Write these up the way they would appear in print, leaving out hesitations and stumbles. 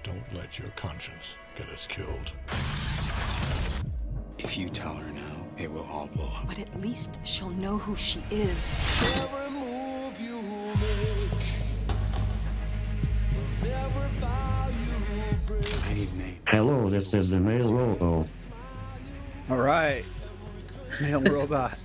Don't let your conscience get us killed. If you tell her now, it will all blow up. But at least she'll know who she is. Every move you make, every vow you break. I need a name. Hello, this is the male robo. All right, male robot.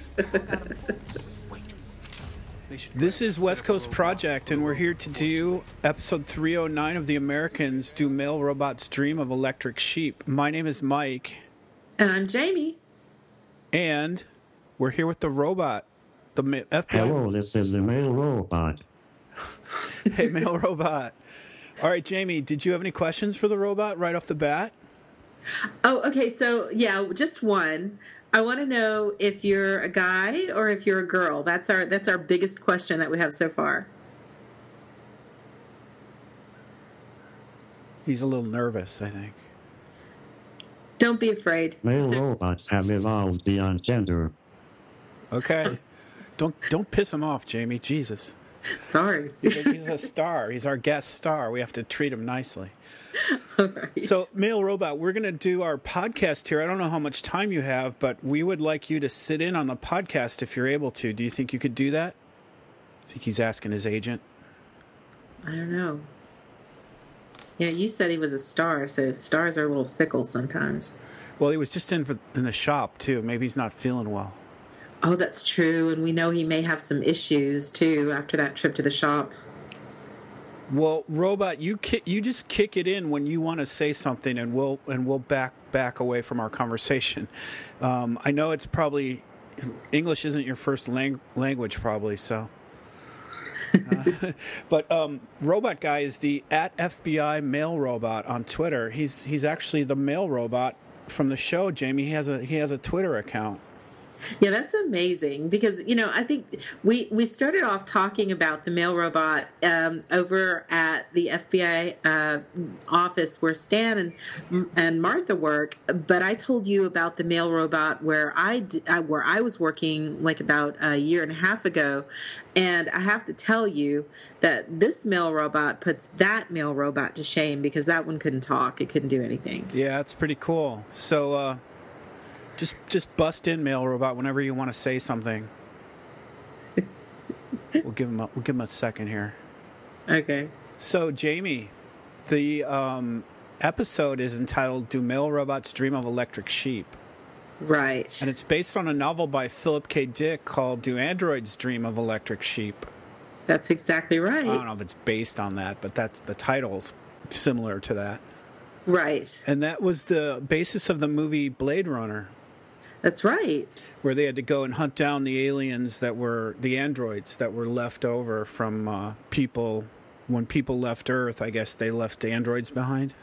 This is West Coast Project, and we're here to do episode 309 of The Americans Do Male Robots Dream of Electric Sheep. My name is Mike. And I'm Jamie. And we're here with the robot, the FBI. Hello, this is the male robot. Hey, male robot. All right, Jamie, did you have any questions for the robot right off the bat? Oh, okay. So, yeah, just one. I want to know if you're a guy or if you're a girl. That's our biggest question that we have so far. He's a little nervous, I think. Don't be afraid. Male robots have evolved beyond gender. Okay. Don't piss him off, Jamie. Jesus. Sorry. He's a star. He's our guest star. We have to treat him nicely. All right. So, Male Robot, we're going to do our podcast here. I don't know how much time you have, but we would like you to sit in on the podcast if you're able to. Do you think you could do that? I think he's asking his agent. I don't know. You know, you said he was a star, so stars are a little fickle sometimes. Well, he was just in the shop, too. Maybe he's not feeling well. Oh, that's true. And we know he may have some issues, too, after that trip to the shop. Well, Robot, you just kick it in when you want to say something, and we'll back away from our conversation. I know it's probably English isn't your first language, probably so. But Robot Guy is the @FBI Male Robot on Twitter. He's actually the male robot from the show. Jamie, he has a Twitter account. Yeah, that's amazing because, you know, I think we started off talking about the male robot over at the FBI office where Stan and Martha work, but I told you about the male robot where I was working like about a year and a half ago, and I have to tell you that this male robot puts that male robot to shame because that one couldn't talk. It couldn't do anything. Yeah, it's pretty cool. So, Just bust in, Male Robot, whenever you want to say something. We'll give him a second here. Okay. So, Jamie, the episode is entitled "Do Male Robots Dream of Electric Sheep?" Right. And it's based on a novel by Philip K. Dick called "Do Androids Dream of Electric Sheep?" That's exactly right. I don't know if it's based on that, but that's the title's similar to that. Right. And that was the basis of the movie Blade Runner. That's right. Where they had to go and hunt down the aliens that were the androids that were left over from people. When people left Earth, I guess they left androids behind.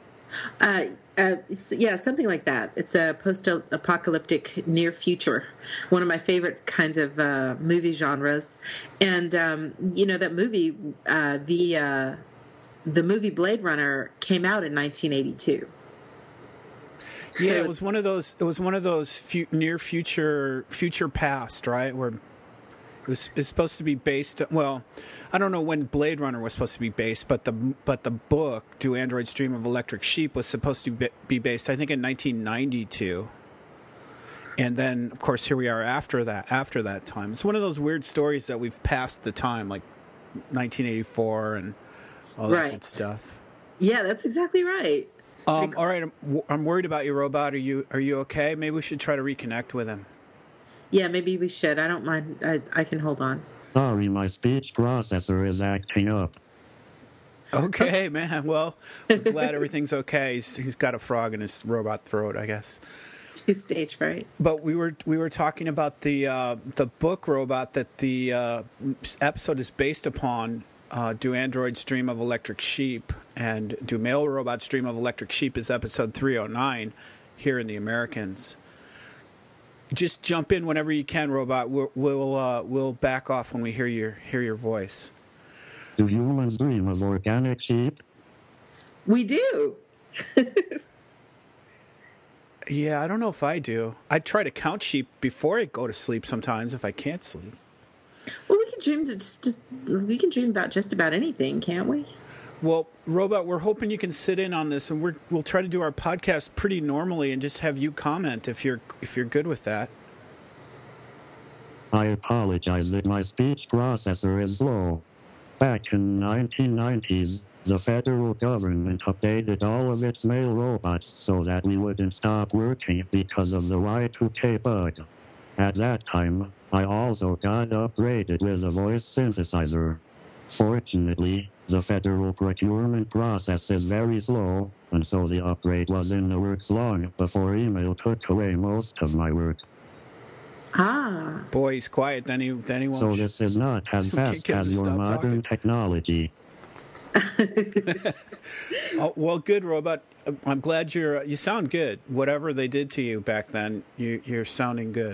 Yeah, something like that. It's a post-apocalyptic near future. One of my favorite kinds of movie genres. And, you know, that movie, the movie Blade Runner came out in 1982. Yeah, so it was one of those. It was one of those near future past, right? Where it's supposed to be based. Well, I don't know when Blade Runner was supposed to be based, but the book "Do Androids Dream of Electric Sheep" was supposed to be based, I think, in 1992. And then, of course, here we are after that time. It's one of those weird stories that we've passed the time, like 1984 and all that good stuff. Yeah, that's exactly right. Cool. All right, I'm worried about your robot. Are you okay? Maybe we should try to reconnect with him. Yeah, maybe we should. I don't mind. I can hold on. Sorry, my speech processor is acting up. Okay, man. Well, I'm glad everything's okay. He's got a frog in his robot throat, I guess. He's stage fright. But we were talking about the book Robot that the episode is based upon. Do Androids Dream of Electric Sheep? And Do Male Robots Dream of Electric Sheep is episode 309 here in The Americans. Just jump in whenever you can, Robot. We'll back off when we hear your voice. Do humans dream of organic sheep? We do. Yeah, I don't know if I do. I try to count sheep before I go to sleep sometimes if I can't sleep. Well, we can dream about just about anything, can't we? Well, Robot, we're hoping you can sit in on this, and we'll try to do our podcast pretty normally and just have you comment if you're good with that. I apologize that my speech processor is slow. Back in 1990s, the federal government updated all of its mail robots so that we wouldn't stop working because of the Y2K bug. At that time, I also got upgraded with a voice synthesizer. Fortunately, the federal procurement process is very slow, and so the upgrade was in the works long before email took away most of my work. Ah. Boy, he's quiet. Then he won't. So this is not as fast get him as to your stop modern technology. Oh, well, good, Robot. I'm glad you sound good. Whatever they did to you back then, you're sounding good.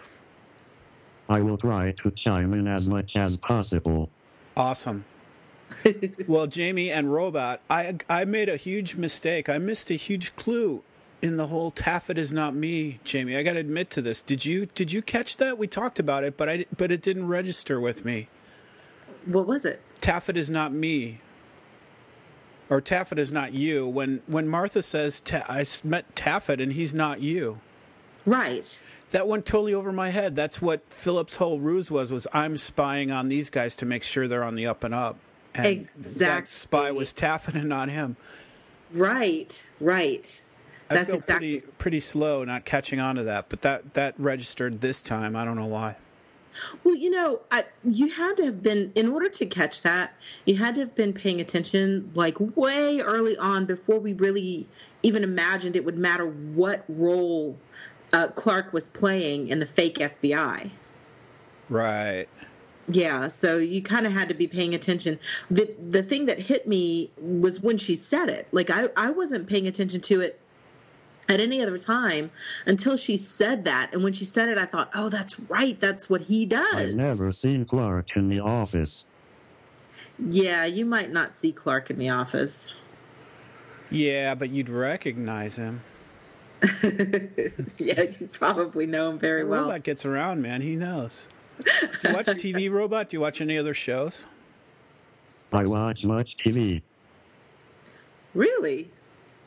I will try to chime in as much as possible. Awesome. Well, Jamie and Robot, I made a huge mistake. I missed a huge clue in the whole "Taffet is not me," Jamie. I got to admit to this. Did you catch that? We talked about it, but it didn't register with me. What was it? Taffet is not me. Or Taffet is not you. When Martha says, I met Taffet and he's not you. Right. That went totally over my head. That's what Philip's whole ruse was I'm spying on these guys to make sure they're on the up and up. And exactly. That spy was Taffet and not him. Right. I feel pretty slow not catching on to that, but that registered this time. I don't know why. Well, you had to have been, in order to catch that, you had to have been paying attention like way early on before we really even imagined it would matter what role Clark was playing in the fake FBI. Right. Yeah, so you kind of had to be paying attention. The thing that hit me was when she said it. Like, I wasn't paying attention to it at any other time until she said that. And when she said it, I thought, oh, that's right. That's what he does. I've never seen Clark in the office. Yeah, you might not see Clark in the office. Yeah, but you'd recognize him. Yeah, you probably know him very well. Robot gets around, man. He knows. Do you watch TV, Robot? Do you watch any other shows? I watch much TV. Really?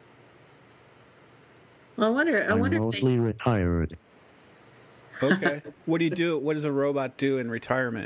I wonder. I'm mostly retired. Okay. What do you do? What does a robot do in retirement?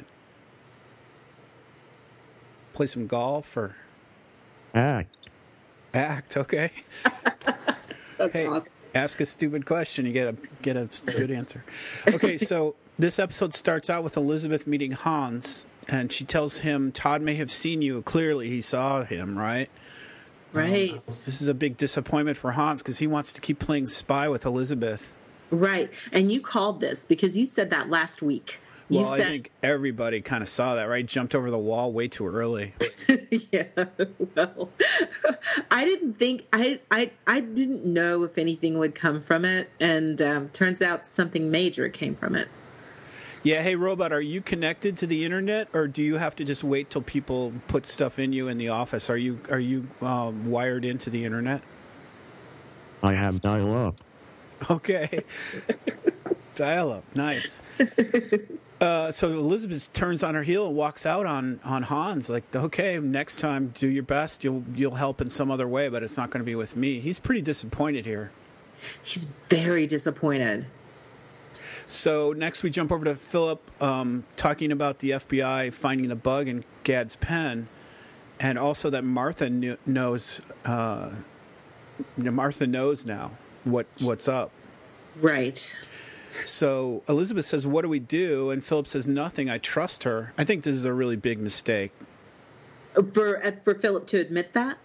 Play some golf or act? Okay. That's awesome. Ask a stupid question, you get a good answer. Okay, so this episode starts out with Elizabeth meeting Hans, and she tells him Todd may have seen you. Clearly, he saw him, right? Right. This is a big disappointment for Hans because he wants to keep playing spy with Elizabeth. Right. And you called this because you said that last week. I think everybody kind of saw that, right? Jumped over the wall way too early. Yeah. Well, I didn't think I didn't know if anything would come from it, and turns out something major came from it. Yeah. Hey, Robot, are you connected to the internet, or do you have to just wait till people put stuff in you in the office? Are you wired into the internet? I have dial-up. Okay. Dial-up. Nice. So Elizabeth turns on her heel and walks out on Hans. Like, okay, next time, do your best. You'll help in some other way, but it's not going to be with me. He's pretty disappointed here. He's very disappointed. So next we jump over to Philip talking about the FBI finding the bug in Gad's pen, and also that Martha knows. Martha knows now what's up. Right. So Elizabeth says, "What do we do?" And Philip says, "Nothing. I trust her." I think this is a really big mistake. For Philip to admit that?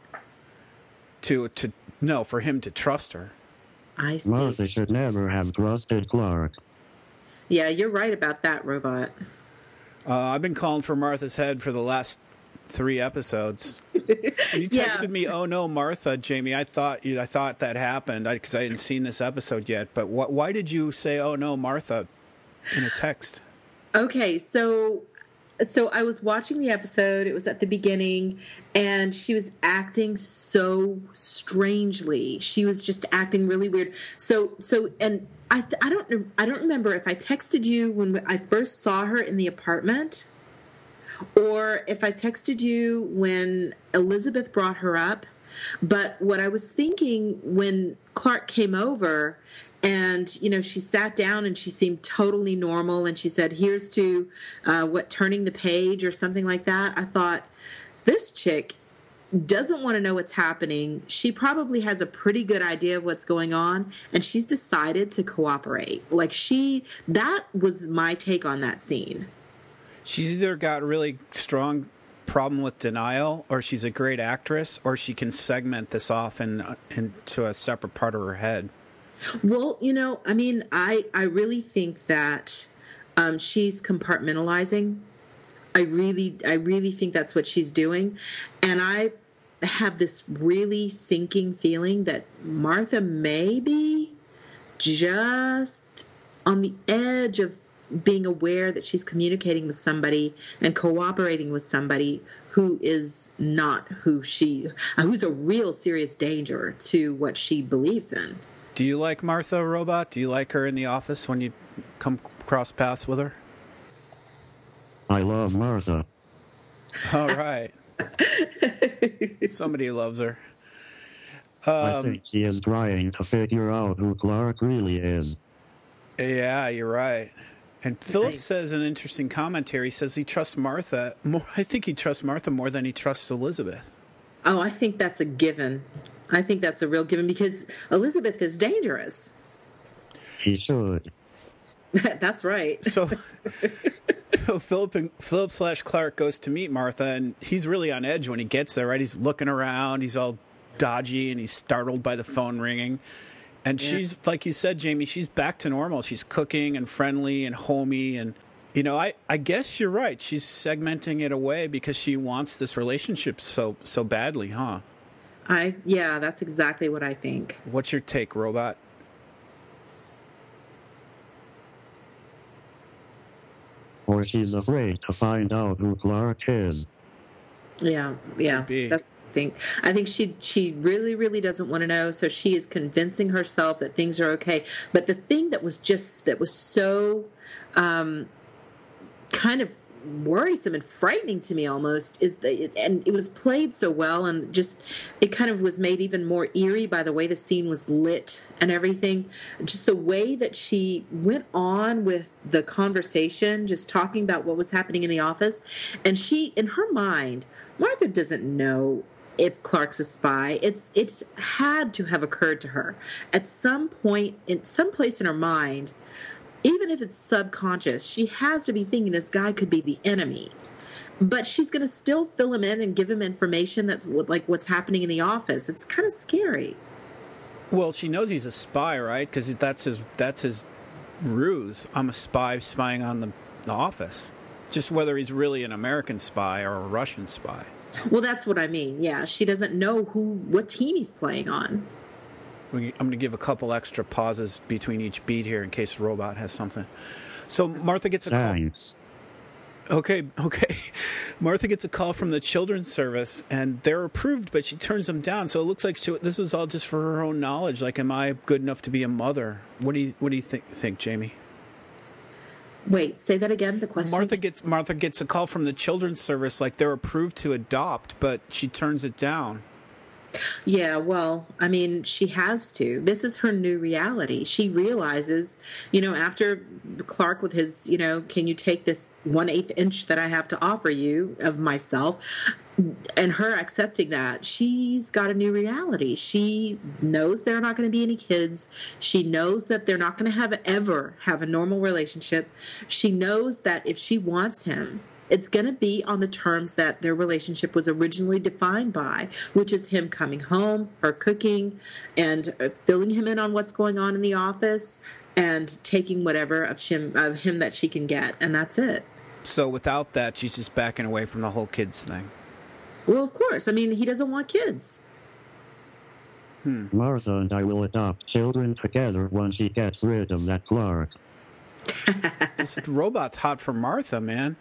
For him to trust her. I see. Martha should never have trusted Clark. Yeah, you're right about that, Robot. I've been calling for Martha's head for the last 3 episodes. You texted me, "Oh no, Martha, Jamie." I thought that happened because I hadn't seen this episode yet. But why did you say, "Oh no, Martha," in a text? Okay, so I was watching the episode. It was at the beginning, and she was acting so strangely. She was just acting really weird. And I don't remember if I texted you when I first saw her in the apartment, or if I texted you when Elizabeth brought her up. But what I was thinking when Clark came over and, you know, she sat down and she seemed totally normal and she said, here's to turning the page or something like that. I thought, this chick doesn't want to know what's happening. She probably has a pretty good idea of what's going on, and she's decided to cooperate. That was my take on that scene. She's either got a really strong problem with denial, or she's a great actress, or she can segment this off into a separate part of her head. Well, you know, I mean, I really think that she's compartmentalizing. I really think that's what she's doing. And I have this really sinking feeling that Martha may be just on the edge of being aware that she's communicating with somebody and cooperating with somebody who is not who's a real serious danger to what she believes in. Do you like Martha, Robot? Do you like her in the office when you come cross paths with her? I love Martha. All right. Somebody loves her. I think she is trying to figure out who Clark really is. Yeah, you're right. And Philip says an interesting commentary. He says he trusts Martha more. I think he trusts Martha more than he trusts Elizabeth. Oh, I think that's a given. I think that's a real given because Elizabeth is dangerous. He should. That's right. So Philip / Clark goes to meet Martha, and he's really on edge when he gets there, right? He's looking around. He's all dodgy, and he's startled by the phone ringing. And she's, like you said, Jamie, she's back to normal. She's cooking and friendly and homey. And, you know, I guess you're right. She's segmenting it away because she wants this relationship so badly, huh? Yeah, that's exactly what I think. What's your take, Robot? Or she's afraid to find out who Clark is. Yeah, that's the thing. I think she really, really doesn't want to know, so she is convincing herself that things are okay. But the thing that was so kind of worrisome and frightening to me almost is and it was played so well, and just it kind of was made even more eerie by the way the scene was lit and everything. Just the way that she went on with the conversation, just talking about what was happening in the office, and she, in her mind, Martha doesn't know if Clark's a spy. It's had to have occurred to her at some point, in some place in her mind. Even if it's subconscious, she has to be thinking this guy could be the enemy. But she's going to still fill him in and give him information that's like what's happening in the office. It's kind of scary. Well, she knows he's a spy, right? Because that's his ruse. I'm a spy spying on the office. Just whether he's really an American spy or a Russian spy. Well, that's what I mean. Yeah, she doesn't know what team he's playing on. I'm going to give a couple extra pauses between each beat here in case the Robot has something. So Martha gets a call. Thanks. Okay. Martha gets a call from the Children's Service, and they're approved, but she turns them down. So it looks like this was all just for her own knowledge. Like, am I good enough to be a mother? What do you think, Jamie? Wait, say that again. The question. Martha gets a call from the Children's Service, like they're approved to adopt, but she turns it down. Yeah, well, I mean, she has to. This is her new reality. She realizes, after Clark with his, can you take this 1/8 inch that I have to offer you of myself, and her accepting that, she's got a new reality. She knows there are not going to be any kids. She knows that they're not going to ever have a normal relationship. She knows that if she wants him, it's going to be on the terms that their relationship was originally defined by, which is him coming home, her cooking, and filling him in on what's going on in the office, and taking whatever of him that she can get, and that's it. So without that, she's just backing away from the whole kids thing. Well, of course. I mean, he doesn't want kids. Martha and I will adopt children together once she gets rid of that Clark. This Robot's hot for Martha, man.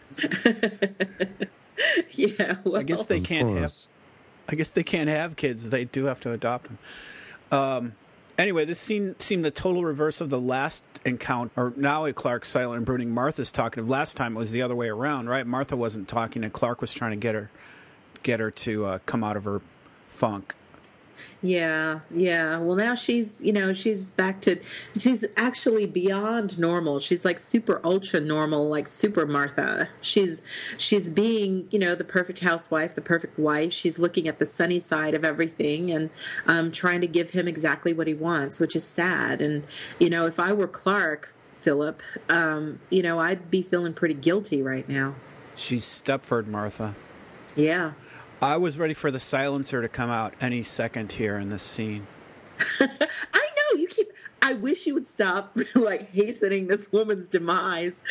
Yeah, well, I guess they can't have kids. They do have to adopt them. Anyway, this scene seemed the total reverse of the last encounter. Or now Clark's silent and brooding. Martha's talkative. Last time it was the other way around, right? Martha wasn't talking, and Clark was trying to get her to come out of her funk. Yeah. Well, now she's actually beyond normal. She's like super ultra normal, like super Martha. She's being, the perfect housewife, the perfect wife. She's looking at the sunny side of everything and trying to give him exactly what he wants, which is sad. And, if I were Clark, Philip, I'd be feeling pretty guilty right now. She's Stepford Martha. Yeah. I was ready for the silencer to come out any second here in this scene. I know, I wish you would stop, hastening this woman's demise.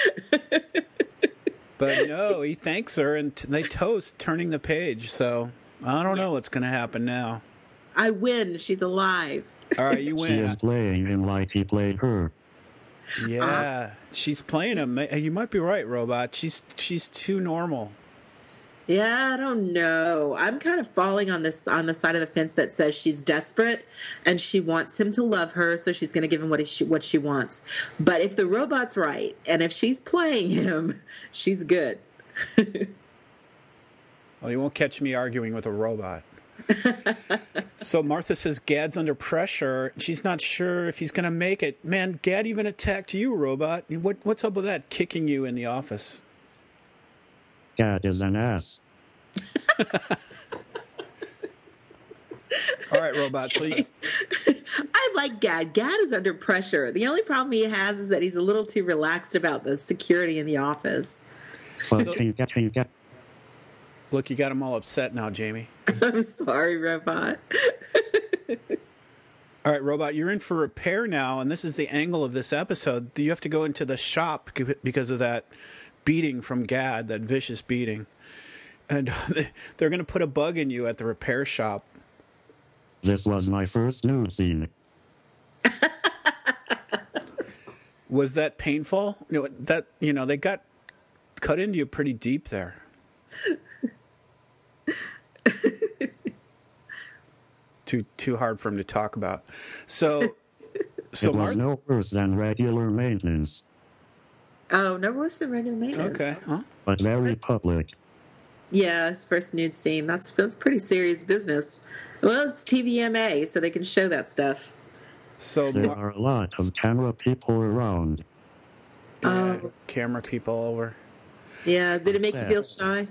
But no, he thanks her, and they toast, turning the page. So I don't know what's going to happen now. I win. She's alive. All right, you win. She is playing him like he played her. Yeah, she's playing him. You might be right, Robot. She's too normal. Yeah, I don't know. I'm kind of falling on the side of the fence that says she's desperate and she wants him to love her, so she's going to give him what she wants. But if the robot's right and if she's playing him, she's good. Well, you won't catch me arguing with a robot. So Martha says Gad's under pressure. She's not sure if he's going to make it. Man, Gad even attacked you, Robot. What's up with that, kicking you in the office? Gad is an ass. All right, Robot. So I like Gad. Gad is under pressure. The only problem he has is that he's a little too relaxed about the security in the office. Well, look, you got him all upset now, Jamie. I'm sorry, Robot. All right, Robot, you're in for repair now, and this is the angle of this episode. You have to go into the shop because of that beating from Gad, that vicious beating. And they're going to put a bug in you at the repair shop. This was my first nude scene. Was that painful? They got cut into you pretty deep there. Too hard for him to talk about. So it was no worse than regular maintenance. Oh, no worse than regular maintenance. Okay. Huh? But very public. Yeah, his first nude scene. That's pretty serious business. Well, it's TVMA, so they can show that stuff. So there are a lot of camera people around. Camera people over. Yeah, did it make you feel shy?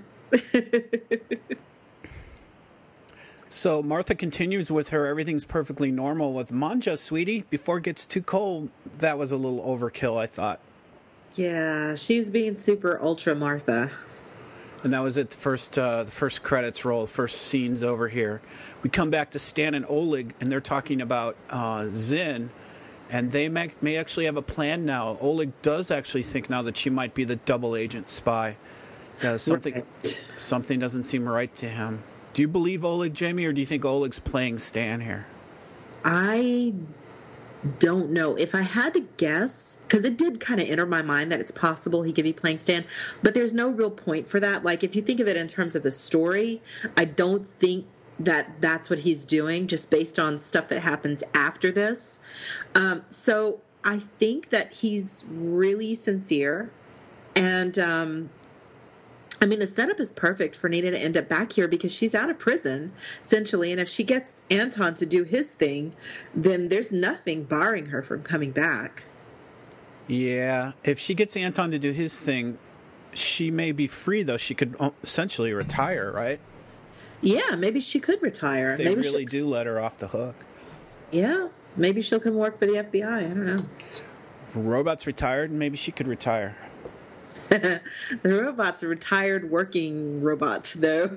So Martha continues with her, everything's perfectly normal with Manja, sweetie. Before it gets too cold, that was a little overkill, I thought. Yeah, she's being super ultra Martha. And that was it, the first credits roll, first scenes over here. We come back to Stan and Oleg, and they're talking about Zin, and they may actually have a plan now. Oleg does actually think now that she might be the double agent spy. Something doesn't seem right to him. Do you believe Oleg, Jamie, or do you think Oleg's playing Stan here? I don't know. If I had to guess, because it did kind of enter my mind that it's possible he could be playing Stan, but there's no real point for that. Like, if you think of it in terms of the story, I don't think that that's what he's doing, just based on stuff that happens after this. So I think that he's really sincere, and the setup is perfect for Nina to end up back here because she's out of prison, essentially. And if she gets Anton to do his thing, then there's nothing barring her from coming back. Yeah. If she gets Anton to do his thing, she may be free, though. She could essentially retire, right? Yeah, maybe she could retire. They maybe really do let her off the hook. Yeah. Maybe she'll come work for the FBI. I don't know. If Robot's retired, maybe she could retire. The robot's a retired working robot, though.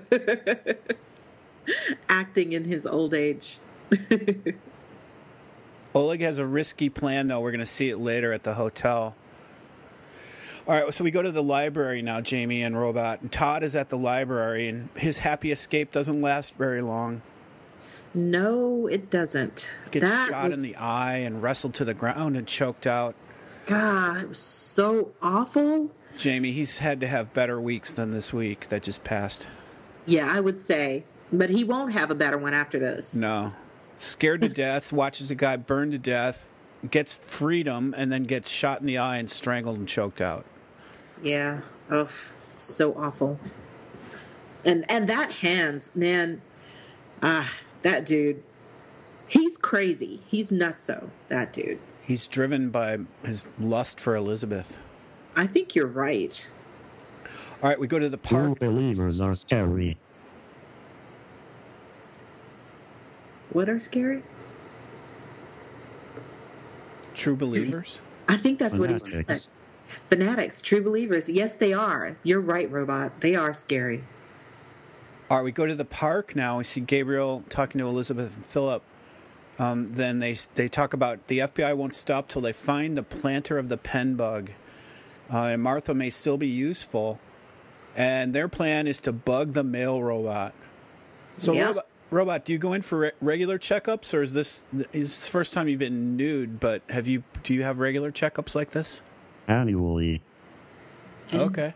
Acting in his old age. Oleg has a risky plan, though. We're going to see it later at the hotel. All right, so we go to the library now, Jamie and Robot. And Todd is at the library, and his happy escape doesn't last very long. No, it doesn't. Gets shot in the eye and wrestled to the ground and choked out. God, it was so awful. Jamie, he's had to have better weeks than this week that just passed. Yeah, I would say. But he won't have a better one after this. No. scared to death, watches a guy burn to death, gets freedom, and then gets shot in the eye and strangled and choked out. Yeah. Oh, so awful. And that Hans, man, that dude, he's crazy. He's nutso, that dude. He's driven by his lust for Elizabeth. I think you're right. All right, we go to the True park. believers are scary. What are scary? True believers? I think that's what he said. Fanatics. Fanatics, true believers. Yes, they are. You're right, Robot. They are scary. All right, we go to the park now. We see Gabriel talking to Elizabeth and Philip. Then they talk about the FBI won't stop till they find the planter of the pen bug. And Martha may still be useful. And their plan is to bug the male robot. So, Yeah. Robot, do you go in for regular checkups, or is this the first time you've been nude? But do you have regular checkups like this? Annually. Okay.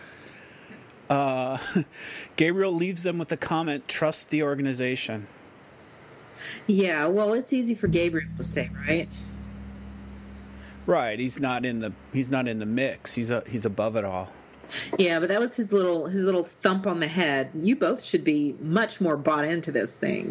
Gabriel leaves them with the comment, "Trust the organization." Yeah, well, it's easy for Gabriel to say, right? Right. He's not in the mix. He's above it all. Yeah, but that was his little thump on the head. You both should be much more bought into this thing.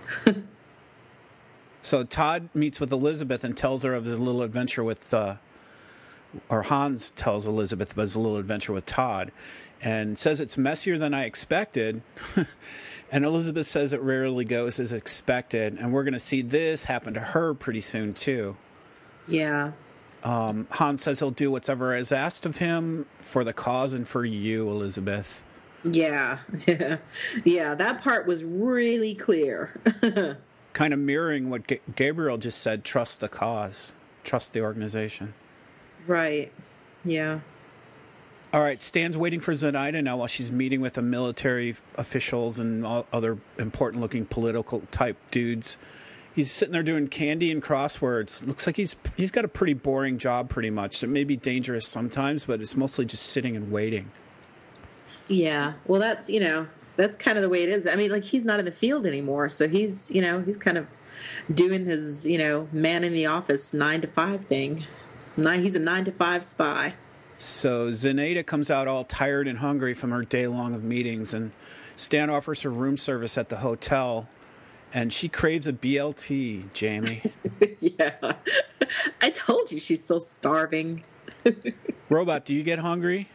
So Todd meets with Elizabeth and tells her of his little adventure with, or Hans tells Elizabeth about his little adventure with Todd, and says it's messier than I expected. And Elizabeth says it rarely goes as expected, and we're going to see this happen to her pretty soon too. Yeah. Hans says he'll do whatever is asked of him for the cause and for you, Elizabeth. Yeah. Yeah, that part was really clear. Kind of mirroring what Gabriel just said, trust the cause, trust the organization. Right. Yeah. All right, Stan's waiting for Zenaida now while she's meeting with the military officials and all other important-looking political type dudes. He's sitting there doing candy and crosswords. Looks like he's got a pretty boring job, pretty much. It may be dangerous sometimes, but it's mostly just sitting and waiting. Yeah. Well, that's kind of the way it is. I mean, like, he's not in the field anymore, so he's kind of doing his, man in the office 9 to 5 thing. He's a 9 to 5 spy. So Zenaida comes out all tired and hungry from her day long of meetings, and Stan offers her room service at the hotel. And she craves a BLT, Jamie. Yeah. I told you she's still starving. Robot, do you get hungry?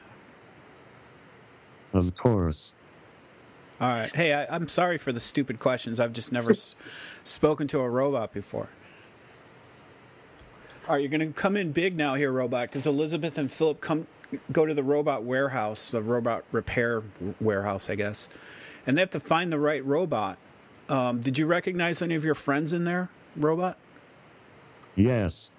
Of course. All right. Hey, I'm sorry for the stupid questions. I've just never spoken to a robot before. All right, you're going to come in big now here, Robot, because Elizabeth and Philip go to the robot warehouse, the robot repair warehouse, I guess. And they have to find the right robot. Did you recognize any of your friends in there, Robot? Yes.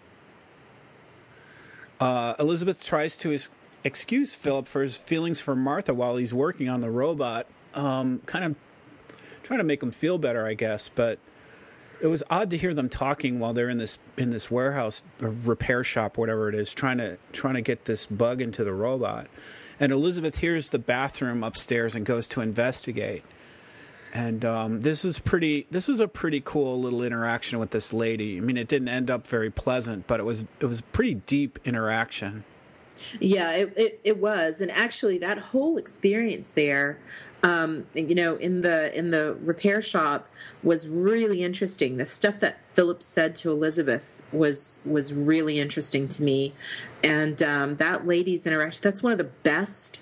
Elizabeth tries to excuse Philip for his feelings for Martha while he's working on the robot, kind of trying to make him feel better, I guess. But it was odd to hear them talking while they're in this warehouse or repair shop, whatever it is, trying to get this bug into the robot. And Elizabeth hears the bathroom upstairs and goes to investigate. And this was a pretty cool little interaction with this lady. I mean, it didn't end up very pleasant, but it was pretty deep interaction. Yeah, it was, and actually, that whole experience there, in the repair shop was really interesting. The stuff that Philip said to Elizabeth was really interesting to me, and that lady's interaction—that's one of the best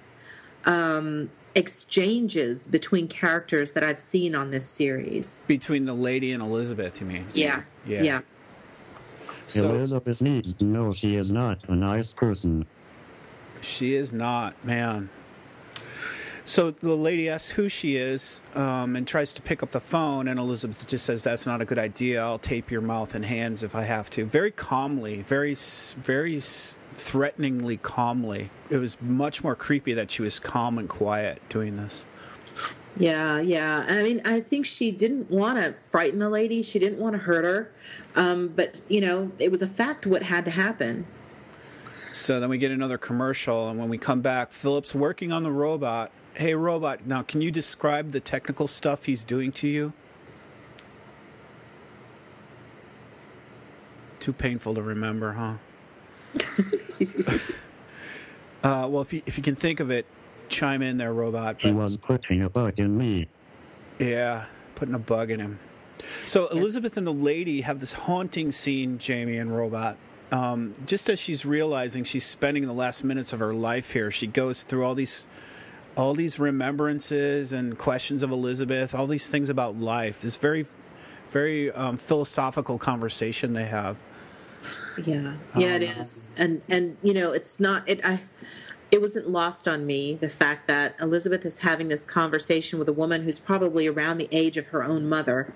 exchanges between characters that I've seen on this series. Between the lady and Elizabeth, you mean? Yeah. So, Elizabeth needs to know she is not a nice person. She is not, man. So the lady asks who she is and tries to pick up the phone, and Elizabeth just says, "That's not a good idea. I'll tape your mouth and hands if I have to." Very calmly, very threateningly calmly. It was much more creepy that she was calm and quiet doing this. Yeah. I mean, I think she didn't want to frighten the lady. She didn't want to hurt her. But, it was a fact what had to happen. So then we get another commercial, and when we come back, Philip's working on the robot. Hey, Robot, now can you describe the technical stuff he's doing to you? Too painful to remember, huh? Well, if you can think of it, chime in there, Robot. He was putting a bug in me. Yeah, putting a bug in him. So Elizabeth and the lady have this haunting scene, Jamie and Robot. Just as she's realizing she's spending the last minutes of her life here, she goes through all these remembrances and questions of Elizabeth, all these things about life. This very, very philosophical conversation they have. Yeah, it is, and it's not it. It wasn't lost on me the fact that Elizabeth is having this conversation with a woman who's probably around the age of her own mother,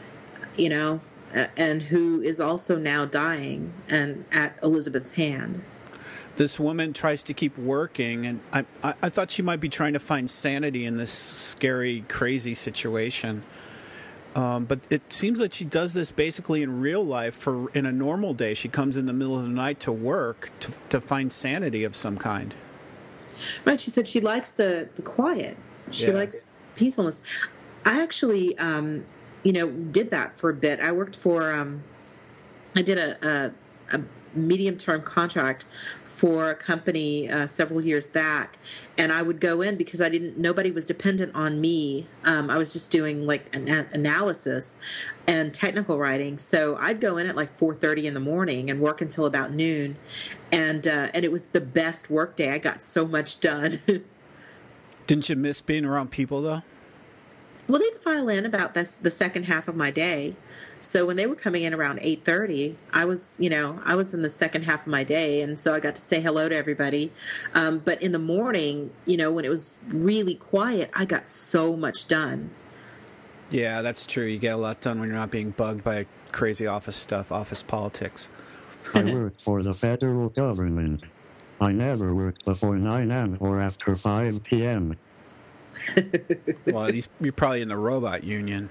and who is also now dying and at Elizabeth's hand. This woman tries to keep working, and I thought she might be trying to find sanity in this scary, crazy situation. But it seems like she does this basically in real life. In a normal day, she comes in the middle of the night to work to find sanity of some kind. Right. She said she likes the quiet. She likes peacefulness. I actually, did that for a bit. I worked for, I did a medium-term contract for a company several years back, and I would go in because nobody was dependent on me. I was just doing like an analysis and technical writing, so I'd go in at like 4:30 in the morning and work until about noon, and it was the best work day. I got so much done. Didn't you miss being around people though? Well, they'd file in about the second half of my day. So when they were coming in around 8:30, I was in the second half of my day, and so I got to say hello to everybody. But in the morning, when it was really quiet, I got so much done. Yeah, that's true. You get a lot done when you're not being bugged by crazy office stuff, office politics. I worked for the federal government. I never worked before 9 a.m. or after 5 p.m. Well, you're probably in the robot union.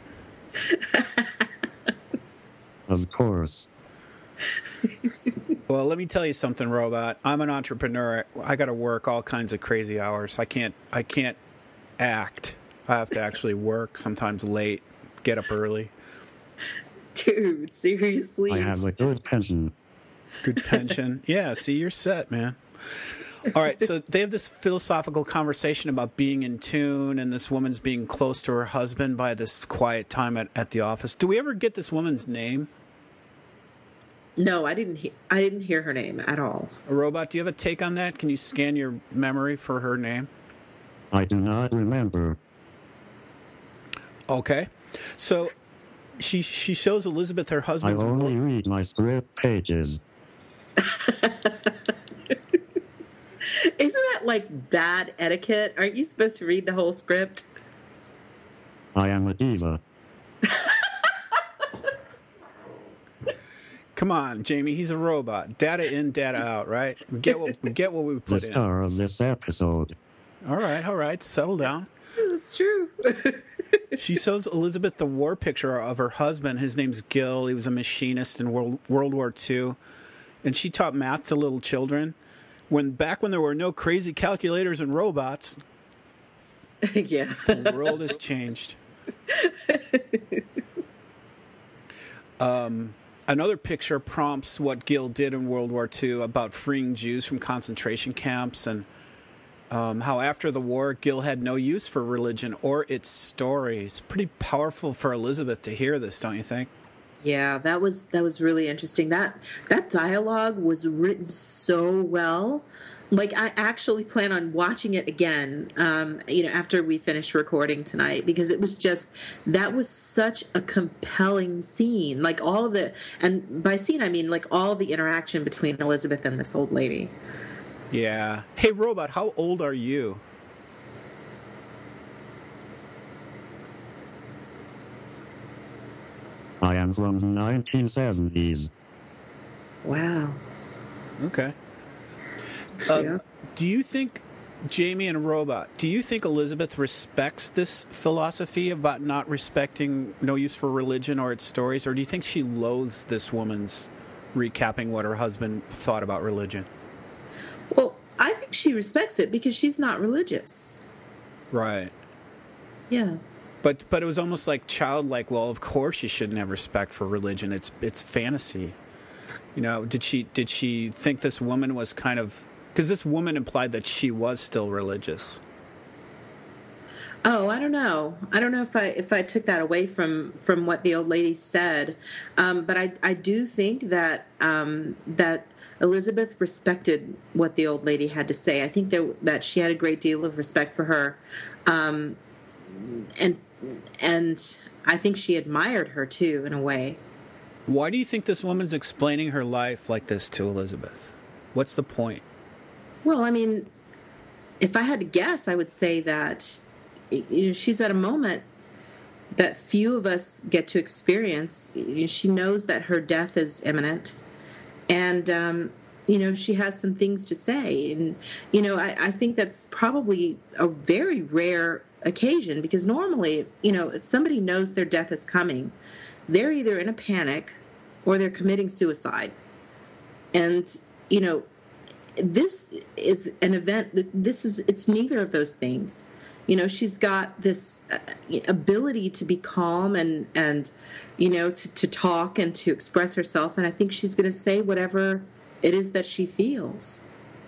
Of course. Well, let me tell you something, Robot. I'm an entrepreneur. I got to work all kinds of crazy hours. I can't act. I have to actually work, sometimes late, get up early. Dude, seriously. I have a good pension. Good pension. Yeah, see, you're set, man. All right, so they have this philosophical conversation about being in tune, and this woman's being close to her husband by this quiet time at the office. Do we ever get this woman's name? No, I didn't hear her name at all. Robot, do you have a take on that? Can you scan your memory for her name? I do not remember. Okay, so she shows Elizabeth her I husband's. only read my script pages. Isn't that like bad etiquette? Aren't you supposed to read the whole script? I am a diva. Come on, Jamie. He's a robot. Data in, data out. Right? We get what we put in. The star of this episode. All right. Settle down. That's true. She shows Elizabeth the war picture of her husband. His name's Gil. He was a machinist in World War II, and she taught math to little children. Back when there were no crazy calculators and robots. Yeah. The world has changed. Another picture prompts what Gil did in World War II about freeing Jews from concentration camps, and how after the war, Gil had no use for religion or its stories. Pretty powerful for Elizabeth to hear this, don't you think? Yeah, that was really interesting. That dialogue was written so well. Like, I actually plan on watching it again, after we finish recording tonight, because that was such a compelling scene. Like and by scene, I mean like all the interaction between Elizabeth and this old lady. Yeah. Hey, Robot, how old are you? I am from the 1970s. Wow. Okay. Yeah. Do you think, Jamie and Robot, do you think Elizabeth respects this philosophy about not respecting no use for religion or its stories, or do you think she loathes this woman's recapping what her husband thought about religion? Well, I think she respects it because she's not religious. Right. Yeah. But it was almost like childlike. Well, of course you shouldn't have respect for religion. It's fantasy. You know, did she think this woman was kind of, because this woman implied that she was still religious. Oh, I don't know. I don't know if I took that away from what the old lady said, but I do think that that Elizabeth respected what the old lady had to say. I think that she had a great deal of respect for her, and I think she admired her too in a way. Why do you think this woman's explaining her life like this to Elizabeth? What's the point? Well, I mean, if I had to guess, I would say that she's at a moment that few of us get to experience. She knows that her death is imminent, and she has some things to say. And I think that's probably a very rare occasion, because normally, if somebody knows their death is coming, they're either in a panic or they're committing suicide. And this is an event. It's neither of those things. She's got this ability to be calm and to talk and to express herself. And I think she's going to say whatever it is that she feels.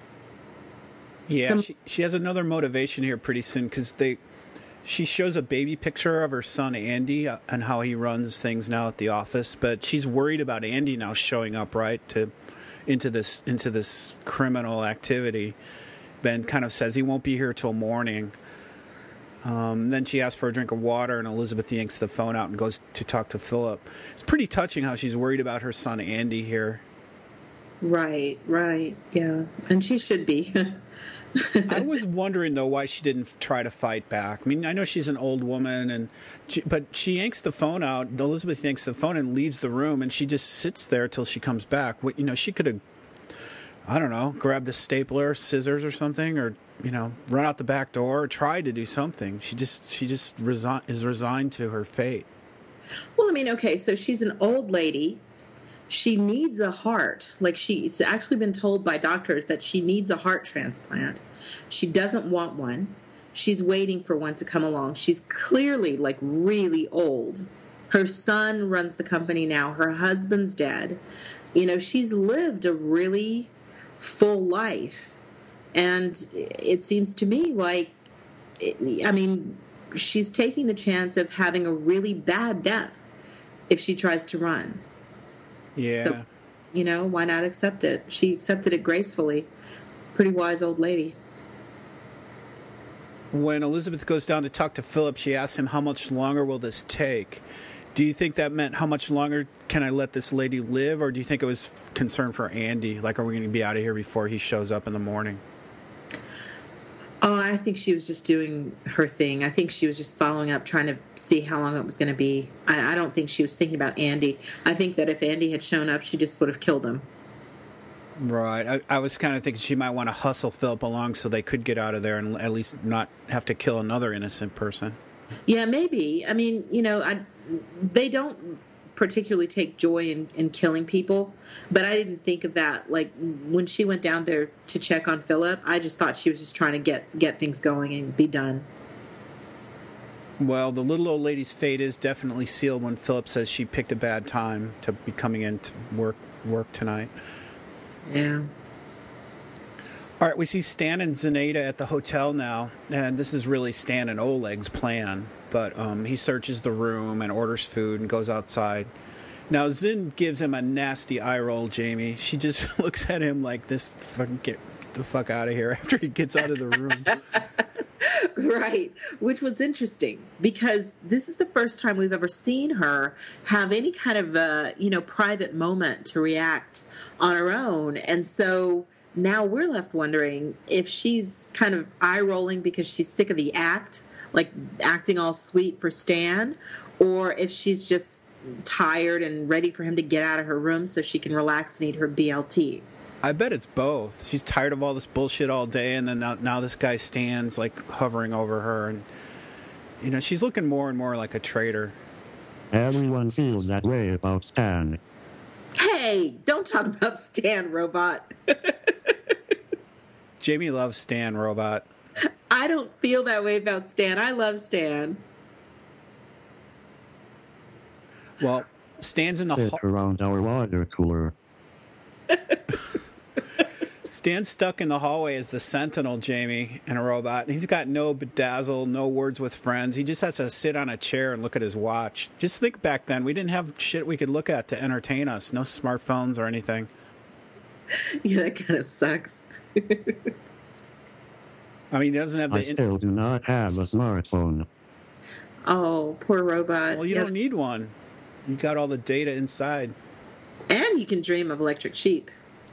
Yeah, she has another motivation here pretty soon, because she shows a baby picture of her son Andy and how he runs things now at the office. But she's worried about Andy now showing up into this criminal activity. Ben kind of says he won't be here till morning. Then she asks for a drink of water, and Elizabeth yanks the phone out and goes to talk to Philip. It's pretty touching how she's worried about her son Andy here. Right, yeah. And she should be. I was wondering, though, why she didn't try to fight back. I mean, I know she's an old woman, but she yanks the phone out. Elizabeth yanks the phone and leaves the room, and she just sits there till she comes back. She could have, I don't know, grabbed a stapler, scissors or something, or run out the back door, or tried to do something. She just is resigned to her fate. Well, I mean, okay, so she's an old lady. She needs a heart. Like, she's actually been told by doctors that she needs a heart transplant. She doesn't want one. She's waiting for one to come along. She's clearly, like, really old. Her son runs the company now. Her husband's dead. She's lived a really full life. And it seems to me like, she's taking the chance of having a really bad death if she tries to run. Yeah. So, why not accept it? She accepted it gracefully. Pretty wise old lady. When Elizabeth goes down to talk to Philip, she asks him, how much longer will this take? Do you think that meant how much longer can I let this lady live? Or do you think it was concern for Andy? Like, are we going to be out of here before he shows up in the morning? Oh, I think she was just doing her thing. I think she was just following up, trying to see how long it was going to be. I don't think she was thinking about Andy. I think that if Andy had shown up, she just would have killed him. Right. I was kind of thinking she might want to hustle Philip along so they could get out of there and at least not have to kill another innocent person. Yeah, maybe. I mean, they don't particularly take joy in killing people, but I didn't think of that. Like, when she went down there to check on Philip, I just thought she was just trying to get things going and be done. Well, the little old lady's fate is definitely sealed when Philip says she picked a bad time to be coming in to work tonight. Yeah. All right, we see Stan and Zenaida at the hotel now, and this is really Stan and Oleg's plan. But he searches the room and orders food and goes outside. Now, Zin gives him a nasty eye roll, Jamie. She just looks at him like this, fucking get the fuck out of here after he gets out of the room. Right, which was interesting because this is the first time we've ever seen her have any kind of private moment to react on her own. And so now we're left wondering if she's kind of eye-rolling because she's sick of the act, like acting all sweet for Stan, or if she's just tired and ready for him to get out of her room so she can relax and eat her BLT. I bet it's both. She's tired of all this bullshit all day, and then now this guy Stan's like hovering over her, and she's looking more and more like a traitor. Everyone feels that way about Stan. Hey, don't talk about Stan, Robot. Jamie loves Stan, Robot. I don't feel that way about Stan. I love Stan. Well, Stan's in the Sit around our water cooler. Stan's stuck in the hallway as the Sentinel, Jamie, and a robot. And he's got no bedazzle, no words with friends. He just has to sit on a chair and look at his watch. Just think back then, we didn't have shit we could look at to entertain us. No smartphones or anything. Yeah, that kind of sucks. I mean, he doesn't have I the... still do not have a smartphone. Oh, poor robot. Well, you don't need one. You got all the data inside. And you can dream of electric sheep.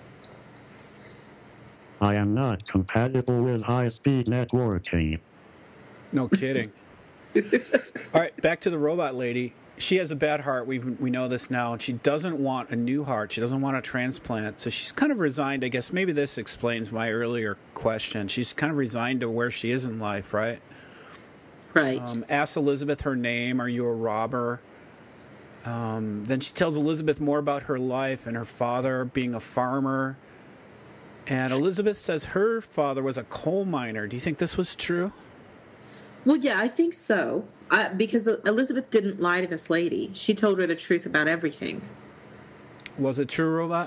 I am not compatible with high-speed networking. No kidding. All right, back to the robot lady. She has a bad heart. We know this now. And she doesn't want a new heart. She doesn't want a transplant. So she's kind of resigned. I guess maybe this explains my earlier question. She's kind of resigned to where she is in life, right? Right. Asks Elizabeth her name. Are you a robber? Then she tells Elizabeth more about her life and her father being a farmer. And Elizabeth says her father was a coal miner. Do you think this was true? Well, yeah, I think so. Because Elizabeth didn't lie to this lady. She told her the truth about everything. Was it true, Robot?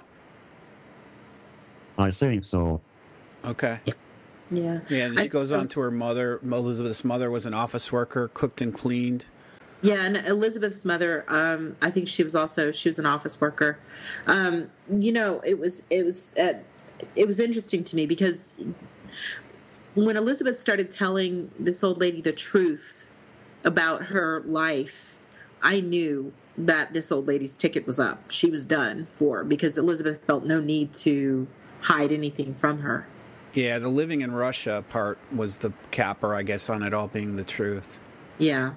I think so. Okay. Yeah. Yeah, and she goes on to her mother. Elizabeth's mother was an office worker, cooked and cleaned. Yeah, and Elizabeth's mother, I think she was an office worker. It was interesting to me because when Elizabeth started telling this old lady the truth about her life, I knew that this old lady's ticket was up. She was done for, because Elizabeth felt no need to hide anything from her. Yeah, the living in Russia part was the capper, I guess, on it all being the truth. Yeah.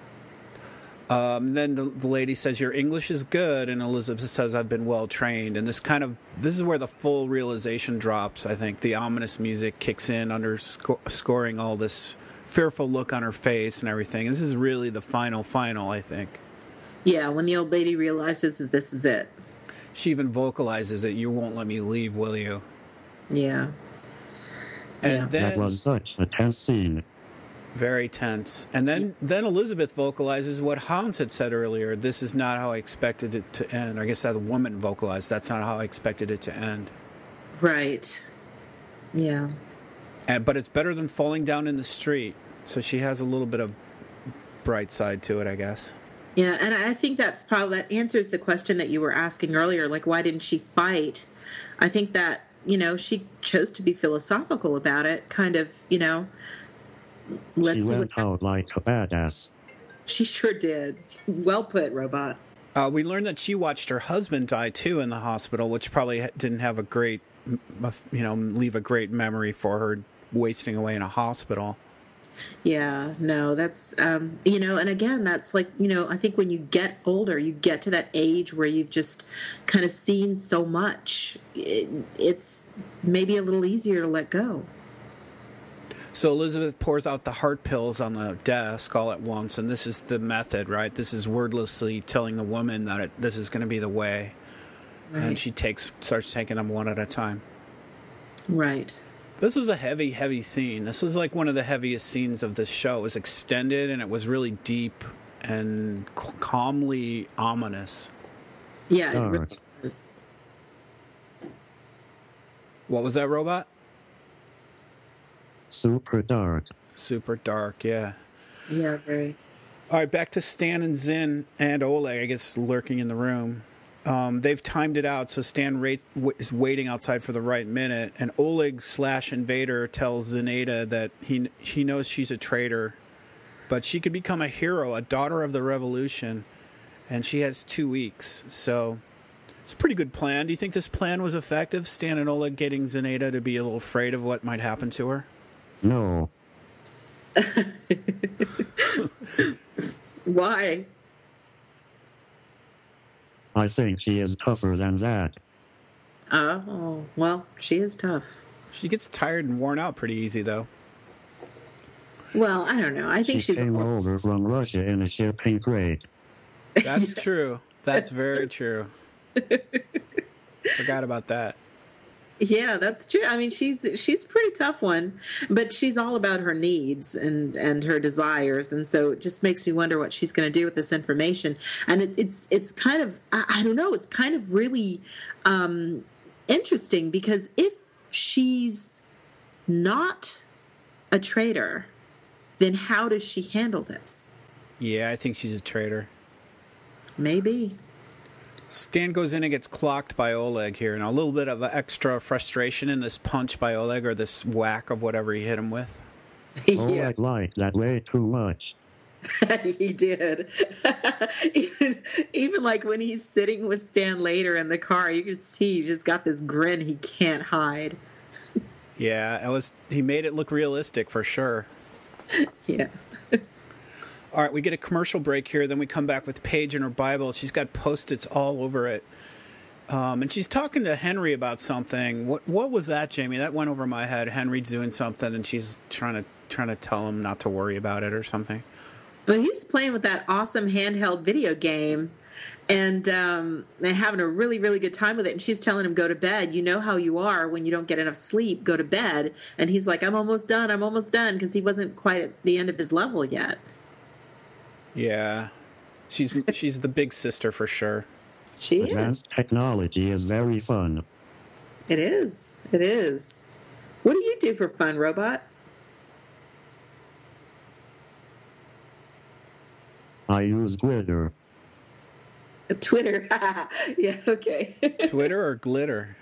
Then the lady says, your English is good, and Elizabeth says, I've been well trained. And this is where the full realization drops, I think. The ominous music kicks in, underscoring all this fearful look on her face and everything. This is really the final, I think. Yeah, when the old lady realizes this is it. She even vocalizes it, you won't let me leave, will you? Yeah. And then, that was such a tense scene. Very tense. And then Elizabeth vocalizes what Hans had said earlier. This is not how I expected it to end. I guess that woman vocalized, that's not how I expected it to end. Right. Yeah. But it's better than falling down in the street. So she has a little bit of bright side to it, I guess. Yeah, and I think that answers the question that you were asking earlier, like, why didn't she fight? I think that, she chose to be philosophical about it, kind of, let's she see went out like a badass. She sure did. Well put, Robot. We learned that she watched her husband die, too, in the hospital, which probably didn't have a great, leave a great memory for her wasting away in a hospital. Yeah, no, that's, and again, that's like, I think when you get older, you get to that age where you've just kind of seen so much. It's maybe a little easier to let go. So Elizabeth pours out the heart pills on the desk all at once, and this is the method, right? This is wordlessly telling the woman that this is going to be the way. Right. And she starts taking them one at a time. Right. This was a heavy, heavy scene. This was like one of the heaviest scenes of this show. It was extended, and it was really deep and calmly ominous. Yeah, it really was. What was that, Robot? Super dark. Super dark, yeah. Yeah, very. All right, back to Stan and Zin and Oleg, I guess, lurking in the room. They've timed it out, so Stan is waiting outside for the right minute, and Oleg/Invader tells Zinaida that he knows she's a traitor, but she could become a hero, a daughter of the revolution, and she has 2 weeks. So it's a pretty good plan. Do you think this plan was effective, Stan and Oleg getting Zinaida to be a little afraid of what might happen to her? No. Why? I think she is tougher than that. Oh, well, she is tough. She gets tired and worn out pretty easy, though. Well, I don't know. I think she came over from Russia in a shipping crate. That's true. That's very true. Forgot about that. Yeah, that's true. I mean, she's a pretty tough one, but she's all about her needs and her desires, and so it just makes me wonder what she's going to do with this information. And it's kind of, I don't know, it's kind of really interesting because if she's not a traitor, then how does she handle this? Yeah, I think she's a traitor. Maybe. Stan goes in and gets clocked by Oleg here, and a little bit of extra frustration in this punch by Oleg, or this whack of whatever he hit him with. Yeah, Oleg liked that way too much. he did. even like when he's sitting with Stan later in the car, you could see he's just got this grin he can't hide. Yeah, he made it look realistic for sure. Yeah. All right, we get a commercial break here, then we come back with Paige and her Bible. She's got Post-its all over it. And she's talking to Henry about something. What was that, Jamie? That went over my head. Henry's doing something, and she's trying to tell him not to worry about it or something. But he's playing with that awesome handheld video game, and they're having a really, really good time with it. And she's telling him, go to bed. You know how you are when you don't get enough sleep. Go to bed. And he's like, I'm almost done, because he wasn't quite at the end of his level yet. Yeah. She's the big sister for sure. She Advanced is. technology is very fun. It is. It is. What do you do for fun, Robot? I use Twitter. Twitter. Yeah, okay. Twitter or glitter?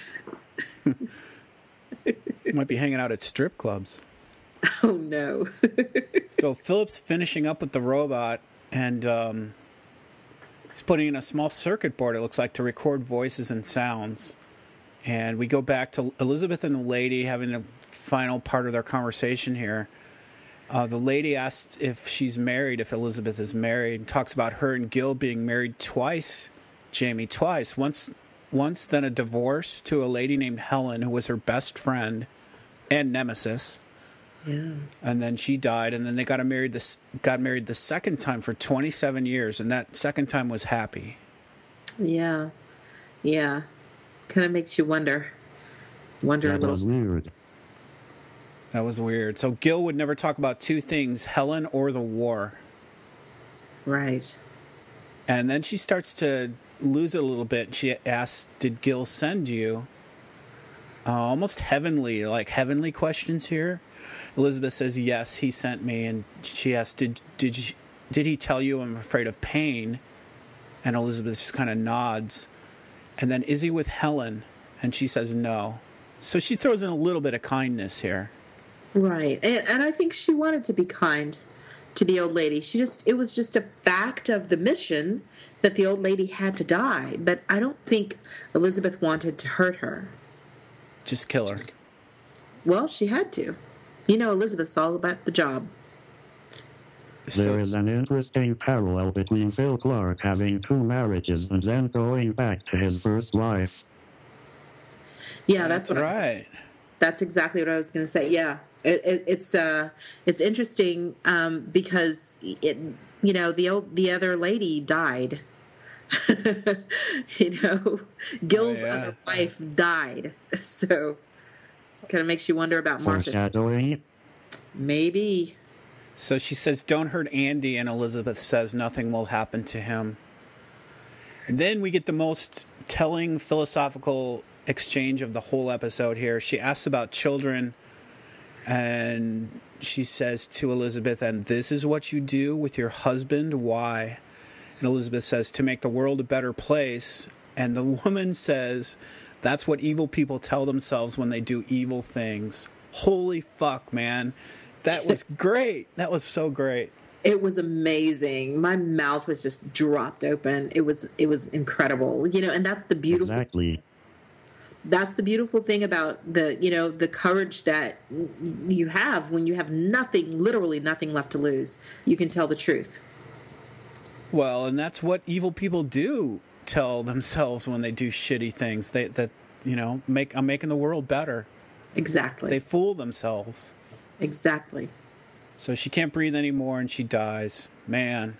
Might be hanging out at strip clubs. Oh, no. So Philip's finishing up with the robot, and he's putting in a small circuit board, it looks like, to record voices and sounds. And we go back to Elizabeth and the lady having the final part of their conversation here. The lady asked if she's married, if Elizabeth is married, and talks about her and Gil being married twice, Jamie, twice. Once then a divorce to a lady named Helen, who was her best friend and nemesis. Yeah. And then she died, and then they got married the second time for 27 years, and that second time was happy. Yeah. Yeah. Kind of makes you wonder a That little. was weird. That was weird. So Gil would never talk about two things, Helen or the war. Right. And then she starts to lose it a little bit. She asks, did Gil send you? Almost heavenly questions here. Elizabeth says, yes, he sent me. And she asks, did he tell you I'm afraid of pain? And Elizabeth just kind of nods. And then, is he with Helen? And she says no. So she throws in a little bit of kindness here. Right. And I think she wanted to be kind to the old lady. It was just a fact of the mission that the old lady had to die. But I don't think Elizabeth wanted to hurt her. Just kill her. Well, she had to. You know, Elizabeth's all about the job. There is an interesting parallel between Phil Clark having two marriages and then going back to his first wife. Yeah, that's right. That's exactly what I was going to say. Yeah, it's interesting because the other lady died. Gil's other wife died, so kind of makes you wonder about Martha's. Foreshadowing. Maybe. So she says, don't hurt Andy, and Elizabeth says nothing will happen to him. And then we get the most telling philosophical exchange of the whole episode here. She asks about children, and she says to Elizabeth, and this is what you do with your husband? Why? And Elizabeth says, to make the world a better place. And the woman says, that's what evil people tell themselves when they do evil things. Holy fuck, man. That was great. That was so great. It was amazing. My mouth was just dropped open. It was incredible. And that's the beautiful. Exactly. That's the beautiful thing about the courage that you have when you have nothing, literally nothing left to lose. You can tell the truth. Well, and that's what evil people do tell themselves when they do shitty things. I'm making the world better. Exactly. They fool themselves. Exactly. So she can't breathe anymore and she dies. Man.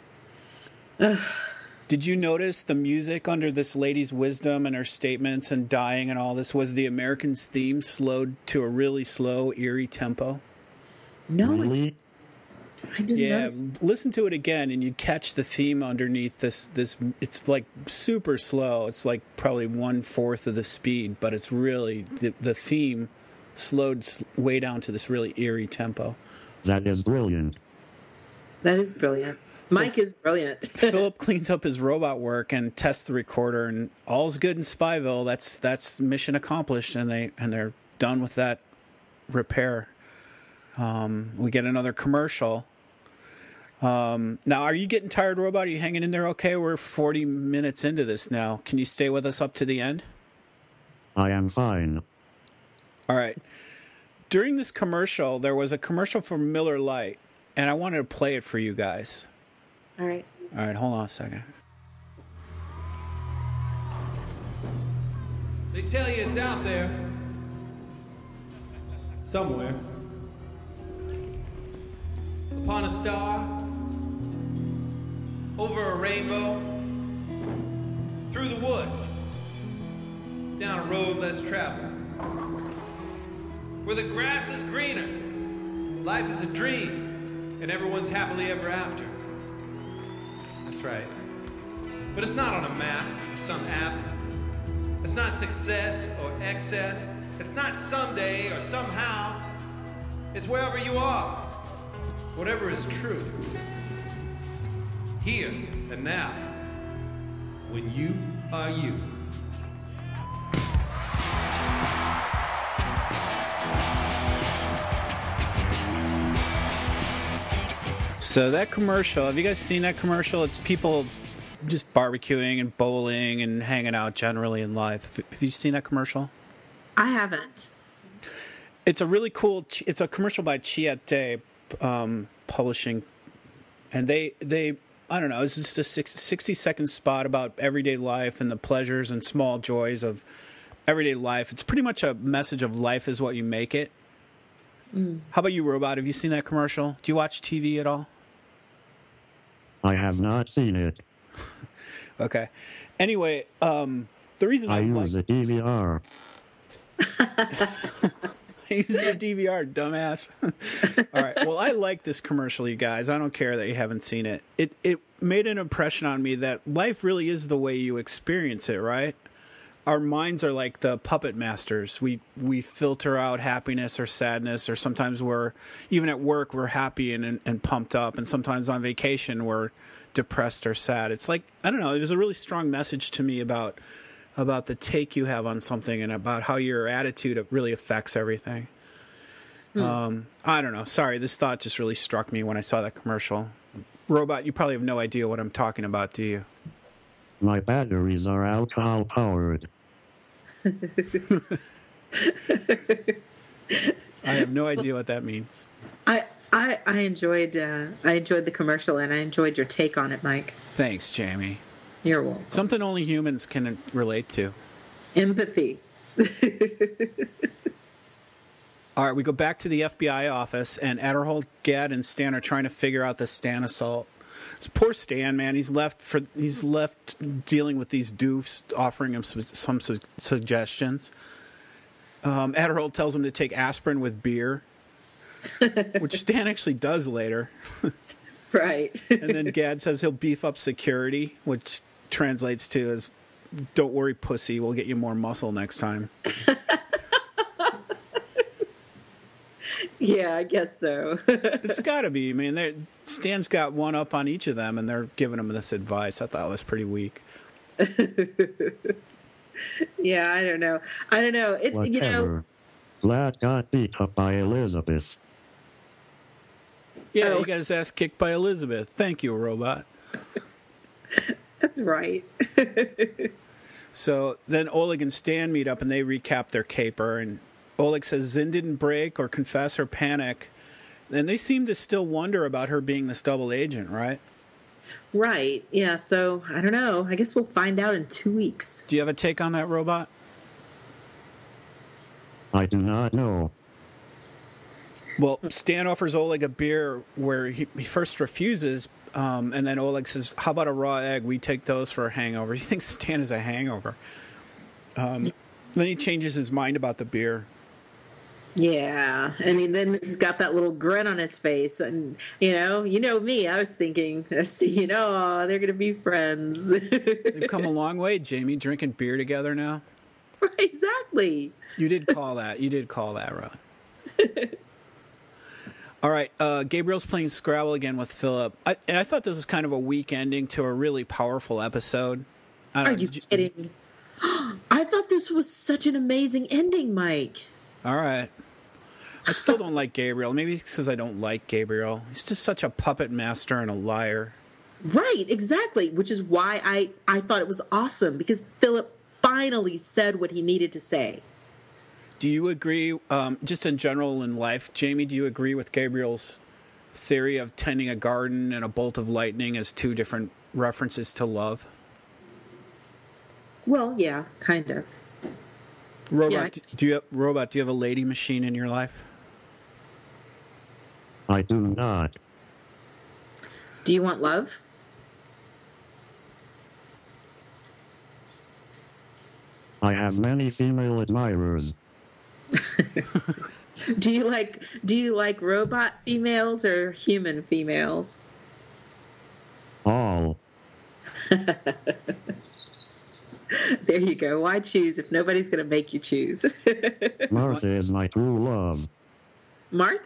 Did you notice the music under this lady's wisdom and her statements and dying and all this was the American's theme slowed to a really slow, eerie tempo? No, Really? I didn't Yeah, notice. listen to it again, and you catch the theme underneath this. It's like super slow. It's like probably 1/4 of the speed, but it's really the theme slowed way down to this really eerie tempo. That is brilliant. That is brilliant. Mike is brilliant. Philip cleans up his robot work and tests the recorder, and all's good in Spyville. That's mission accomplished, and they're done with that repair. We get another commercial. Now, are you getting tired, robot? Are you hanging in there okay? We're 40 minutes into this now. Can you stay with us up to the end? I am fine. All right. During this commercial, there was a commercial for Miller Lite, and I wanted to play it for you guys. All right. All right, hold on a second. They tell you it's out there. Somewhere. Upon a star. Over a rainbow. Through the woods. Down a road less traveled. Where the grass is greener. Life is a dream. And everyone's happily ever after. That's right. But it's not on a map or some app. It's not success or excess. It's not someday or somehow. It's wherever you are. Whatever is true. Here and now. When you are you. So that commercial, have you guys seen that commercial? It's people just barbecuing and bowling and hanging out generally in life. Have you seen that commercial? I haven't. It's a really cool, it's a commercial by Chiat Publishing. And they I don't know, it's just a 60-second spot about everyday life and the pleasures and small joys of everyday life. It's pretty much a message of life is what you make it. How about you, Robot? Have you seen that commercial? Do you watch TV at all? I have not seen it. Okay. Anyway, the reason I use a DVR. I use the DVR, dumbass. All right. Well, I like this commercial, you guys. I don't care that you haven't seen it. It made an impression on me that life really is the way you experience it, right? Our minds are like the puppet masters. We filter out happiness or sadness, or sometimes we're, even at work, we're happy and pumped up, and sometimes on vacation we're depressed or sad. It's like, I don't know, there's a really strong message to me about the take you have on something and about how your attitude really affects everything. I don't know. Sorry, this thought just really struck me when I saw that commercial. Robot, you probably have no idea what I'm talking about, do you? My batteries are alcohol powered. I have no idea what that means. I enjoyed the commercial, and I enjoyed your take on it, Mike. Thanks, Jamie. You're welcome. Something only humans can relate to. Empathy. All right, we go back to the FBI office, and Adderholt, Gad, and Stan are trying to figure out the Stan assault. It's poor Stan, man. He's left dealing with these doofs offering him some suggestions. Adderholt tells him to take aspirin with beer, which Stan actually does later. Right. And then Gad says he'll beef up security, which translates to as, "Don't worry, pussy, we'll get you more muscle next time." Yeah, I guess so. It's got to be. I mean, Stan's got one up on each of them, and they're giving him this advice. I thought it was pretty weak. Yeah, I don't know. It's Whatever. you know. Vlad got beat up by Elizabeth. Yeah, he got his ass kicked by Elizabeth. Thank you, Robot. That's right. So then Oleg and Stan meet up, and they recap their caper, and Oleg says Zin didn't break or confess or panic. And they seem to still wonder about her being this double agent, right? Right. Yeah, so I don't know. I guess we'll find out in 2 weeks. Do you have a take on that, Robot? I do not know. Well, Stan offers Oleg a beer where he first refuses, and then Oleg says, "How about a raw egg? We take those for a hangover." He thinks Stan is a hangover. Then he changes his mind about the beer. Yeah, I mean, then he's got that little grin on his face, and you know me. I was thinking, oh, they're gonna be friends. They've come a long way, Jamie. Drinking beer together now. Exactly. You did call that. You did call that, Ron. All right, Gabriel's playing Scrabble again with Philip. And I thought this was kind of a weak ending to a really powerful episode. Are you kidding? I thought this was such an amazing ending, Mike. All right. I still don't like Gabriel. Maybe because I don't like Gabriel. He's just such a puppet master and a liar. Right, exactly. Which is why I thought it was awesome, because Philip finally said what he needed to say. Do you agree, just in general in life, Jamie, do you agree with Gabriel's theory of tending a garden and a bolt of lightning as two different references to love? Well, yeah, kind of. Robot, do you have a lady machine in your life? I do not. Do you want love? I have many female admirers. Do you like robot females or human females? All. There you go. Why choose if nobody's going to make you choose? Martha is my true love. Martha?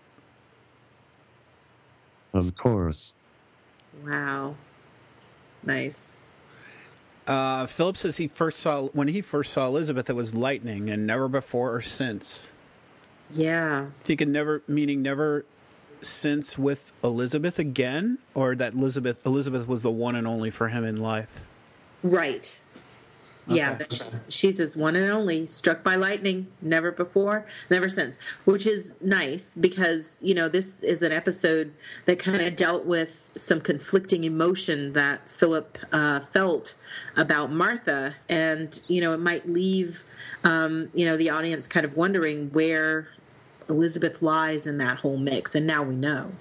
Of course. Wow. Nice. Philip says when he first saw Elizabeth, it was lightning and never before or since. Yeah. Thinking never since with Elizabeth again, or that Elizabeth was the one and only for him in life. Right. Yeah, Okay. but she says one and only, struck by lightning, never before, never since, which is nice because, this is an episode that kind of dealt with some conflicting emotion that Philip felt about Martha. And, it might leave, the audience kind of wondering where Elizabeth lies in that whole mix. And now we know.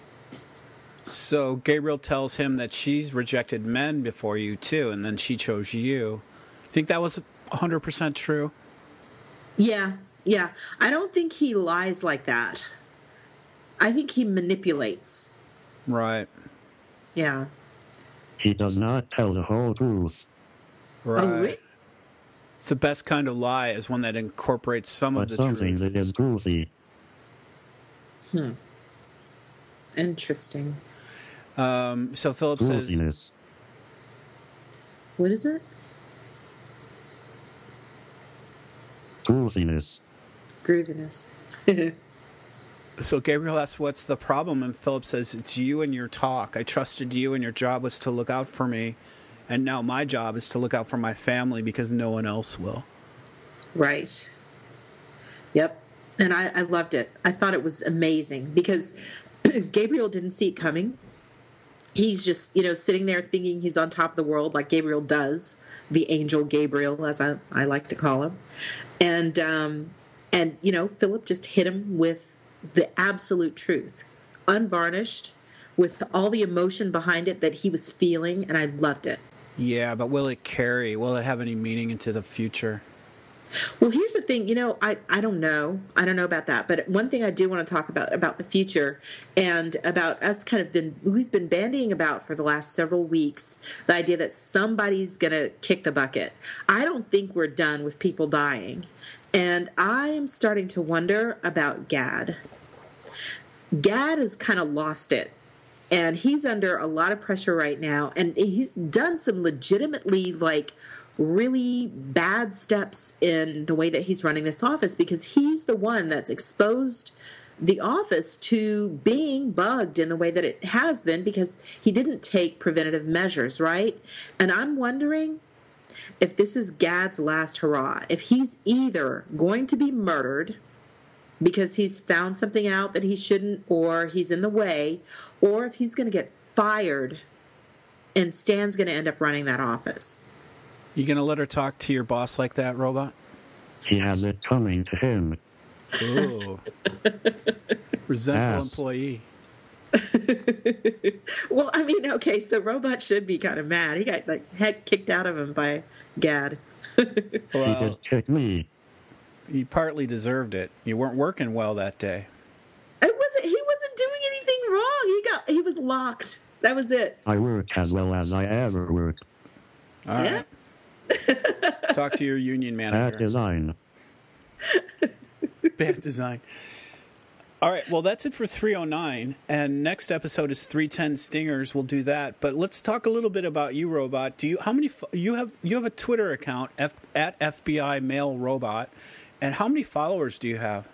So Gabriel tells him that she's rejected men before you too, and then she chose you. Think that was 100% true? Yeah. I don't think he lies like that. I think he manipulates. Right. Yeah. He does not tell the whole truth. Right. Oh, really? It's the best kind of lie is one that incorporates some But of the something truth. that is truthy. Interesting. So Philip says, Truthiness. What is it? Truthiness. Grooviness. so Gabriel asks, what's the problem? And Philip says, it's you and your talk. I trusted you and your job was to look out for me. And now my job is to look out for my family because no one else will. Right. Yep. And I loved it. I thought it was amazing because Gabriel didn't see it coming. He's just, sitting there thinking he's on top of the world like Gabriel does. The angel Gabriel, as I like to call him. And Philip just hit him with the absolute truth, unvarnished, with all the emotion behind it that he was feeling, and I loved it. Yeah, but will it carry? Will it have any meaning into the future? Well, here's the thing, I don't know. I don't know about that. But one thing I do want to talk about the future and about us we've been bandying about for the last several weeks, the idea that somebody's going to kick the bucket. I don't think we're done with people dying. And I am starting to wonder about Gad. Gad has kind of lost it. And he's under a lot of pressure right now. And he's done some legitimately, really bad steps in the way that he's running this office because he's the one that's exposed the office to being bugged in the way that it has been because he didn't take preventative measures, right? And I'm wondering if this is Gad's last hurrah, if he's either going to be murdered because he's found something out that he shouldn't or he's in the way, or if he's going to get fired and Stan's going to end up running that office. You going to let her talk to your boss like that, Robot? He has it coming to him. Ooh. Resentful Yes. employee. Well, I mean, okay, so Robot should be kind of mad. He got head kicked out of him by Gad. He did kick me. You partly deserved it. You weren't working well that day. He wasn't doing anything wrong. He was locked. That was it. I work as well as I ever work. All right. Talk to your union manager. Bad design. Bad design. All right, well, that's it for 309, and next episode is 310 Stingers. We'll do that, but let's talk a little bit about you, Robot. You have a Twitter account at FBI Male Robot, and how many followers do you have?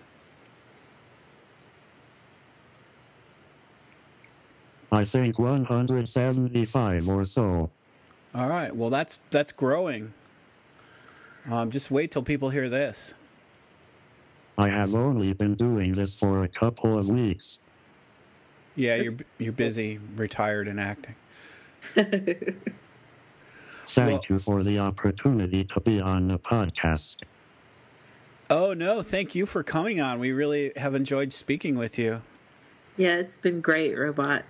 I think 175 or so. All right, well, that's growing. Just wait till people hear this. I have only been doing this for a couple of weeks. Yeah, you're busy, retired, and acting. Thank you for the opportunity to be on the podcast. Oh, no, thank you for coming on. We really have enjoyed speaking with you. Yeah, it's been great, Robot.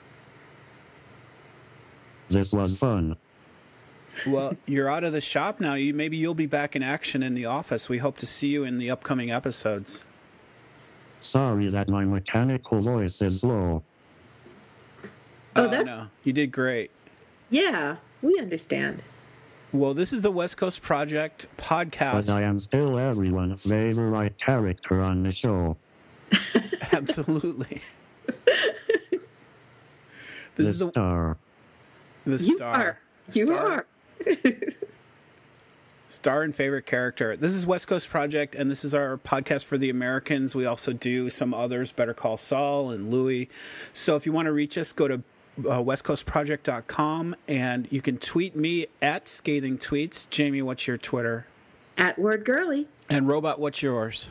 This was fun. Well, you're out of the shop now. Maybe you'll be back in action in the office. We hope to see you in the upcoming episodes. Sorry that my mechanical voice is low. No, you did great. Yeah, we understand. Well, this is the West Coast Project podcast. But I am still everyone's favorite character on the show. Absolutely. The star. The star. You are. Star and favorite character. This is West Coast Project, and this is our podcast for the Americans. We also do some others, Better Call Saul and Louie. So if you want to reach us, go to westcoastproject.com, and you can tweet me at Scathing Tweets. Jamie, what's your Twitter? At Word Girly. And Robot, what's yours?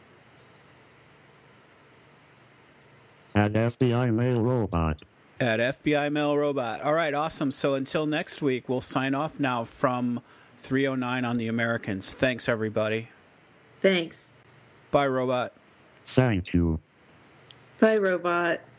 At FBI Male Robot. At FBI Male Robot. All right, awesome. So until next week, we'll sign off now from 309 on the Americans. Thanks, everybody. Thanks. Bye, Robot. Thank you. Bye, Robot.